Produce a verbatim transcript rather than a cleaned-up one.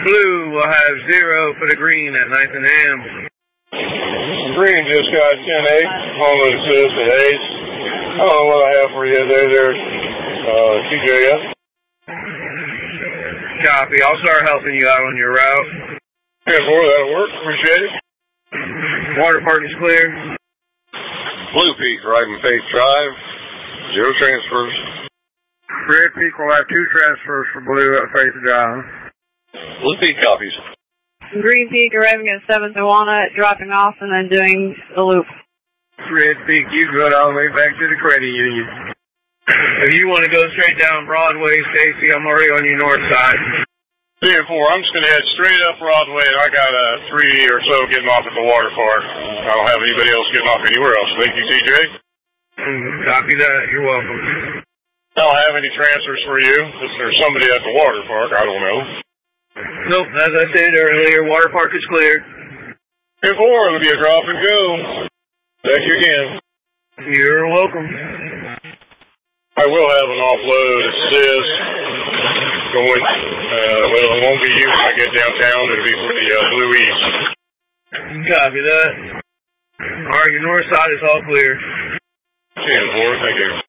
blue will have zero for the green at ninth and Ham. Green just got ten eight, home assist at eight. I don't know what I have for you there, there, uh, T J F. Copy. I'll start helping you out on your route. ten four, that'll work. Appreciate it. Water park is clear. Blue Peak, riding Faith Drive. Zero transfers. Red Peak will have two transfers for blue at Faith Drive. Blue Peak copies. Green Peak arriving at seventh and Walnut, dropping off and then doing the loop. Red Peak, you go all the way back to the credit union. If you want to go straight down Broadway, Stacy, I'm already on your north side. Three and four, I'm just going to head straight up Broadway, and I got uh, three or so getting off at the water park. I don't have anybody else getting off anywhere else. Thank you, T J. Mm, copy that. You're welcome. I don't have any transfers for you. If there's somebody at the water park, I don't know. Nope, as I said earlier, water park is clear. ten four, it'll be a drop and go. Thank you again. You're welcome. I will have an offload assist going, uh, well, it won't be you when I get downtown. It'll be for the uh, Blue East. Copy that. All right, your north side is all clear. ten four, thank you.